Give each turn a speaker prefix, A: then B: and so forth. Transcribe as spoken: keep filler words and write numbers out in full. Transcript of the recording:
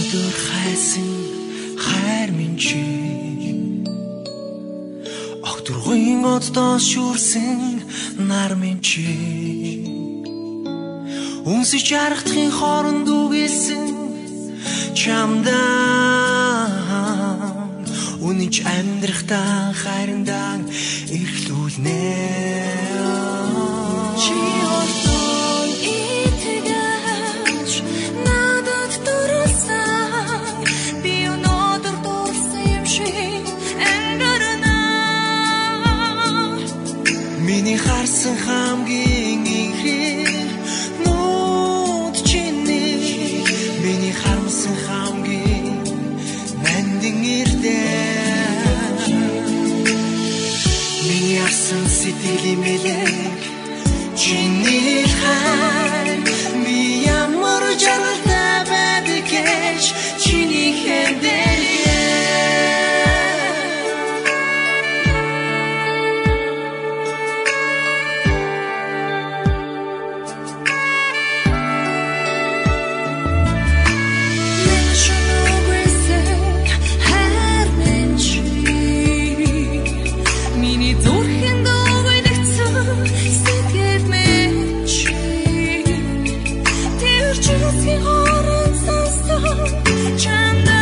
A: өнөөдөр хайсан хайр минь чи огтургын оддоос шүрсэн нар минь чи үнсэж ярахтын хооронд үгэлсэн чамдаа үнэж амьдрахтаа хайрандаа эрхлүүлнэ чи орсон итгэж надад дурсан би өнөөдөр дурсан юм шиг ангаарна миний харсан хамгийн ихрээ нууд чиний миний харамсан хамгийн нандин ирдэ миний арсан сэтгэлийн мэлэг чиний хайр би ямар жаргалтай байдаг гэж чиний хэндэлээ Чамда